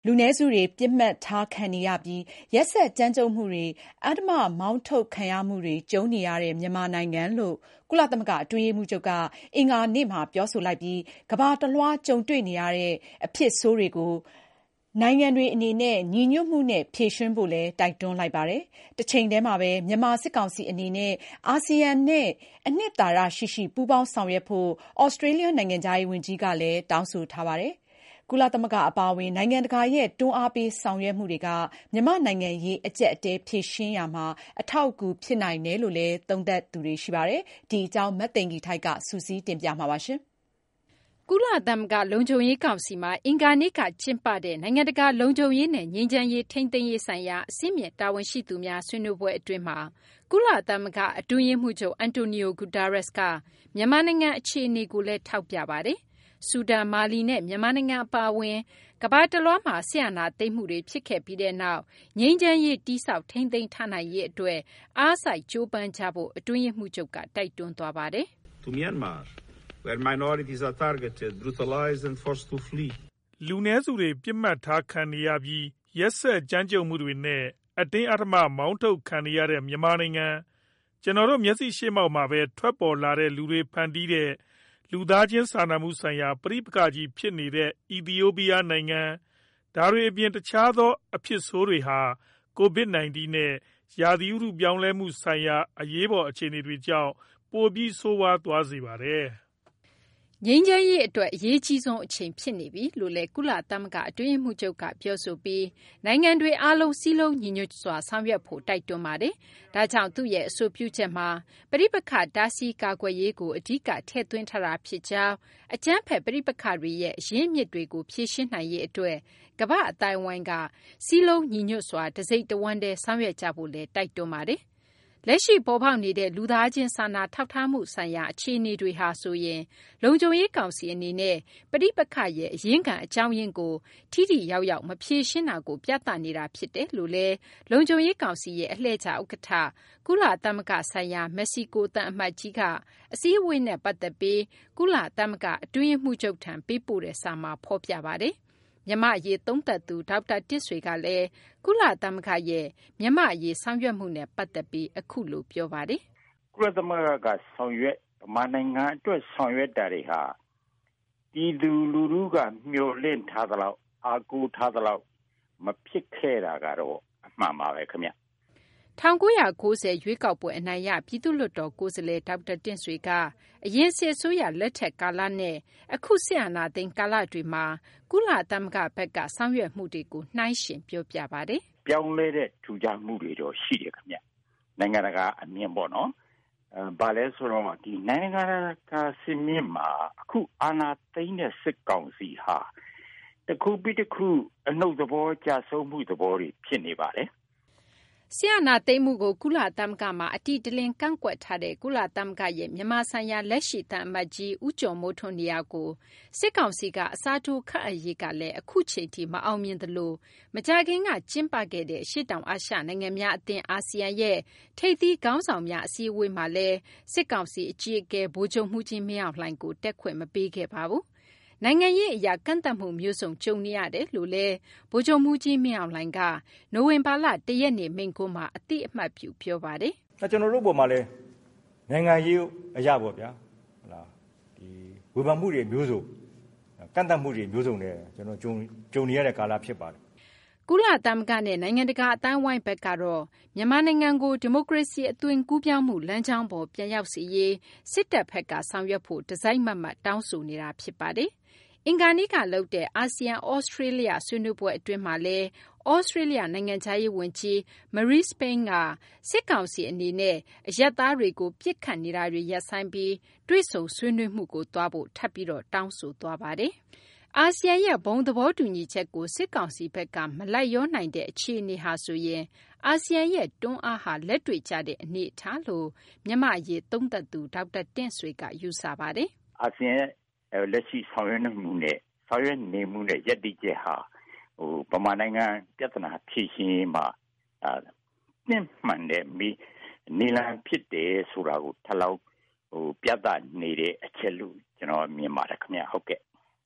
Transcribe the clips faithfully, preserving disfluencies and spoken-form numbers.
လူနည်းစုတွေပြစ်မှတ်ထားခံနေရပြီးရက်စက်ကြမ်းကြုတ်မှုတွေအဓမ္မမောင်းထုတ်ခံရမှုတွေကြုံနေရတဲ့မြန်မာနိုင်ငံလို့ကုလသမဂ္ဂအတွင်းရေးမှူးချုပ်ကအင်္ဂါနေ့မှာပြောဆိုလိုက်ပြီးကမ္ဘာတလွှားကြုံတွေ့နေရတဲ့အဖြစ်ဆိုးတွေကိုနိုင်ငံတွေအနေနဲ့ညီညွတ်မှုနဲ့ဖြေရှင်းဖို့လည်းတိုက်တွန်းလိုက်ပါတယ်။တစ်ချိန်တည်းမှာပဲမြန်မာစစ်ကောင်စီအနေနဲ့အာဆီယံနဲ့အနှစ်သာရရှိရှိပူးပေါင်းဆောင်ရွက်ဖို့ဩစတြေးလျနိုင်ငံခြားရေးဝန်ကြီးကလည်းတောင်းဆိုထားပါတယ်။ကုလသမဂ္ဂအပါအဝင်နိုင်ငံတကာရဲ့တွန်းအားပေးဆောင်ရွက်မှုတွေကမြန်မာနိုင်ငံရေးအကျပ်အတည်းဖြေရှင်းရာမှာအထောက်အကူဖြစ်နိုင်တယ်လို့လည်းသုံးသပ်သူတွေရှိပါတယ်။ဒီအကြောင်းမသိင်္ဂီထိုက်ကစုစည်းတင်ပြမှာပါရှင်။ကုလသမဂ္ဂလုံခြုံရေးကောင်စီမှာအင်္ဂါနေ့ကကျင်းပတဲ့နိုင်ငံတကာလုံခြုံရေးနဲ့ငြိမ်းချမ်းရေးထိန်းသိမ်းရေးဆိုင်ရာအစည်းအဝေးတာဝန်ရှိသူများဆွေးနွေးပွဲအတွင်းမှာကုလသမဂ္ဂအတွင်းရေးမှူးချုပ်အန်တိုနီယိုဂူတာရက်စ်ကမြန်မာနိုင်ငံအခြေအနေကိုလည်းထောက်ပြပါတယ်။ဆူဒန်မာလီနဲ့မြန်မာနိုင်ငံအပါအဝင်ကမ္ဘာတလွှားမှာဆရာနာသိမ်းမှုတွေဖြစ်ခဲ့ပြီးတဲ့နောက်ငြိမ်းချမ်းရေးတိဆောက်ထိန်းသိမ်းထားနိုင်ရေးအတွက်အားစိုက်ကြိုးပမ်းကြဖို့အတွင်းရေးမှူးချုပ်ကတိုက်တွန်းသွားပါတယ်။ To Myanmar where minorities are targeted, brutalized and forced to flee. လူနည်းစုတွေပြစ်မှတ်ထားခံနေရပြီးရက်စက်ကြမ်းကြုတ်မှုတွေနဲ့အတင်းအဓမ္မမောင်းထုတ်ခံနေရတဲ့မြန်မာနိုင်ငံကျွန်တော်တို့မျက်စိရှေ့မှောက်မှာပဲထွက်ပေါ်လာတဲ့လူတွေဖန်တီးတဲ့လူသားချင်းစာနာမှုဆိုင်ရာပဋိပက္ခကြီးဖြစ်နေတဲ့အီသီယိုးပီးယားနိုင်ငံဒါတွေအပြင်တခြားသောအဖြစ်ဆိုးတွေဟာ ကိုဗစ် ၁၉ နဲ့ရာသီဥတုပြောင်းလဲမှုဆိုင်ရာအရေးပေါ်အခြေအနေတွေကြောင့်ပိုပြီးဆိုးဝါးသွားစေပါတယ်။ငြိမ်းချမ်းရေးအတွက်အရေးကြီးဆုံးအချိန်ဖြစ်နေပြီလို့လည်းကုလသမဂ္ဂအတွင်းရေးမှူးချုပ်ကပြောဆိုပြီးနိုင်ငံတွေအားလုံးစည်းလုံးညီညွတ်စွာဆောင်ရွက်ဖို့တိုက်တွန်းပါတယ်။ဒါကြောင့်သူ့ရဲ့အဆိုပြုချက်မှာပဋိပက္ခတားဆီးကာကွယ်ရေးကိုအဓိကထည့်သွင်းထားတာဖြစ်ကြောင်းအကြမ်းဖက်ပဋိပက္ခတွေရဲ့အရင်းအမြစ်တွေကိုဖြေရှင်းနိုင်ရေးအတွက်ကမ္ဘာအတိုင်းအဝိုင်းကစည်းလုံးညီညွတ်စွာတစိမ့်တဝမ်းတည်းဆောင်ရွက်ကြဖို့လည်းတိုက်တွန်းပါတယ်။လက်ရှိပေါ်ပေါက်နေတဲ့လူသားချင်းစာနာထောက်ထားမှုဆိုင်ရာအခြေအနေတွေဟာဆိုရင်လုံခြုံရေးကောင်စီအနေနဲ့ပဋိပက္ခရဲ့အရင်းခံအကြောင်းရင်းကိုထိထိရောက်ရောက်မဖြေရှင်းတာကိုပြသနေတာဖြစ်တယ်လို့လည်းလုံခြုံရေးကောင်စီရဲ့အလှည့်ကျဥက္ကဋ္ဌကုလသမဂ္ဂဆိုင်ရာမက္ကဆီကိုတန်အမတ်ကြီးကအစည်းအဝေးနဲ့ပတ်သက်ပြီးကုလသမဂ္ဂအတွင်းရေးမှူးချုပ်ထံပေးပို့တဲ့စာမှာဖော်ပြပါတယ်။မြန်မာအရေးသုံးသပ်သူဒေါက်တာတင့်ဆွေကလည်းကုလသမဂ္ဂရဲ့မြန်မာအရေးဆောင်ရွက်မှုနဲ့ပတ်သက်ပြီးအခုလိုပြောပါတယ်။ကုလသမဂ္ဂကဆောင်ရွက်ဗမာနိုင်ငံအတွက်ဆောင်ရွက်တာတွေဟာပြည်သူလူထုကမျှော်လင့်ထားသလောက်အားကိုးထားသလောက်မဖြစ်ခဲ့တာကတော့အမှန်ပါပဲခင်ဗျ။၁၉၉၀ရွေးကောက်ပွဲအနိုင်ရပြည်သူ့လွှတ်တော်ကိုယ်စားလှယ်ဒေါက်တာတင့်ဆွေကအရင်စစ်အစိုးရလက်ထက်ကာလနဲ့အခုစစ်အာဏာသိမ်းကာလတွေမှာကုလသမဂ္ဂဘက်ကဆောင်ရွက်မှုတွေကိုနှိုင်းယှဉ်ပြောပြပါတယ်။ပြောင်းလဲတဲ့ထူးခြားမှုတွေတော့ရှိတယ်ခင်ဗျ။နိုင်ငံတကာအမြင်ပေါ့နော်။အဲဘာလဲဆိုတော့ဒီနိုင်ငံတကာစစ်မြင့်မှာအခုအာဏာသိမ်းတဲ့စစ်ကောင်စီဟာတခုပြီးတခုအနှုတ်သဘောကြဆုံးမှုသဘောတွေဖြစ်နေပါတယ်။ဆရာနာသိမ်းမှုကိုကုလသမဂ္ဂမှာအတိတလင်းကန့်ကွက်ထားတဲ့ကုလသမဂ္ဂရဲ့မြန်မာဆိုင်ရာလက်ရှိသံအမတ်ကြီးဦးကျော်မိုးထွန်းနေရာကိုစစ်ကောင်စီကအစားထိုးခန့်အပ်ရေးကလည်းအခုချိန်ထိမအောင်မြင်သလိုမကြာခင်ကကျင်းပခဲ့တဲ့ရှေ့တောင်အာရှနိုင်ငံများအသင်းအာဆီယံရဲ့ထိပ်သီးခေါင်းဆောင်များအစည်းအဝေးမှာလည်းစစ်ကောင်စီအကြီးအကဲဗိုလ်ချုပ်မှူးကြီးမင်းအောင်လှိုင်ကိုတက်ခွင့်မပေးခဲ့ပါဘူး။နိုင်ငံရေးအရာကန့်သတ်မှုမျိုးစုံကြုံနေရတယ်လို့လည်းဗိုလ်ချုပ်မှူးကြီးမင်းအောင်လှိုင်ကနိုဝင်ဘာလတရက်နေ့မိန့်ခွန်းမှာအတိအမှတ်ပြုပြောပါတယ်။ကျွန်တော်တို့ပေါ်မှာလည်းနိုင်ငံရေးအရာပေါ့ဗျာဟလာဒီဝေဖန်မှုတွေမျိုးစုံကန့်သတ်မှုတွေမျိုးစုံနဲ့ကျွန်တော်ကြုံကြုံနေရတဲ့ကာလဖြစ်ပါတယ်။ကုလသမဂ္ဂနဲ့နိုင်ငံတကာအတိုင်းအဝိုင်းဘက်ကတော့မြန်မာနိုင်ငံကိုဒီမိုကရေစီအသွင်ကူးပြောင်းမှုလမ်းကြောင်းပေါ်ပြန်ရောက်စေရေးစစ်တပ်ဘက်ကဆောင်ရွက်ဖို့ဒီဇိုင်းမတ်မတ်တောင်းဆိုနေတာဖြစ်ပါတယ်။အင်္ဂါနေ့ကလုပ်တဲ့အာဆီယံဩစတြေးလျဆွေးနွေးပွဲအတွင်းမှာလည်းဩစတြေးလျနိုင်ငံခြားရေးဝန်ကြီး Marise Payne ကစစ်ကောင်စီအနေနဲ့အရပ်သားတွေကိုပြစ်ခတ်နေတာတွေရပ်ဆိုင်းပြီးတွေ့ဆုံဆွေးနွေးမှုကိုသွားဖို့ထပ်ပြီးတော့တောင်းဆိုသွားပါတယ်။အာဆီယံရဲ့ဘုံသဘောတူညီချက်ကိုစစ်ကောင်စီဘက်ကမလိုက်လျောနိုင်တဲ့အခြေအနေဟာဆိုရင်အာဆီယံရဲ့တွန်းအားဟာလက်တွေ့ကျတဲ့အနေအထားလို့မြန်မာအရေးသုံးသပ်သူဒေါက်တာတင့်ဆွေကယူဆပါတယ်။အာဆီယံလက်ရှိဆောင်ရွက်မှုနဲ့ဆောင်ရွက်နေမှုနဲ့ယက်တိကျဟာဟိုပမာနိုင်ငံပြဿနာဖြေရှင်းမှာအာနှင့်မှန်တဲ့မိနေလံဖြစ်တယ်ဆိုတာကိုထပ်လောက်ဟိုပြသနေတဲ့အချက်လို့ကျွန်တော်မြင်ပါတယ်ခင်ဗျဟုတ်ကဲ့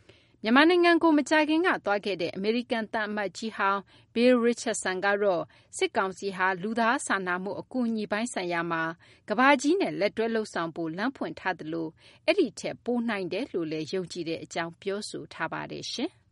မြန်မာနိုင်ငံကိုမကြာခင်ကသွားခဲ့တဲ့အမေရိကန်သံအမတ်ကြီးဟောင်း Bill Richardson ကတော့စစ်ကောင်စီဟာလူသားစာနာမှုအကူအညီပိုင်းဆိုင်ရာမှာကမ္ဘာကြီးနဲ့လက်တွဲလှုပ်ဆောင်ဖို့လမ်းဖွင့်ထားသလိုအဲ့ဒီထက်ပိုနိုင်တယ်လို့လည်းယုံကြည်တဲ့အကြောင်းပြောဆိုထားပါတယ်ရှင်။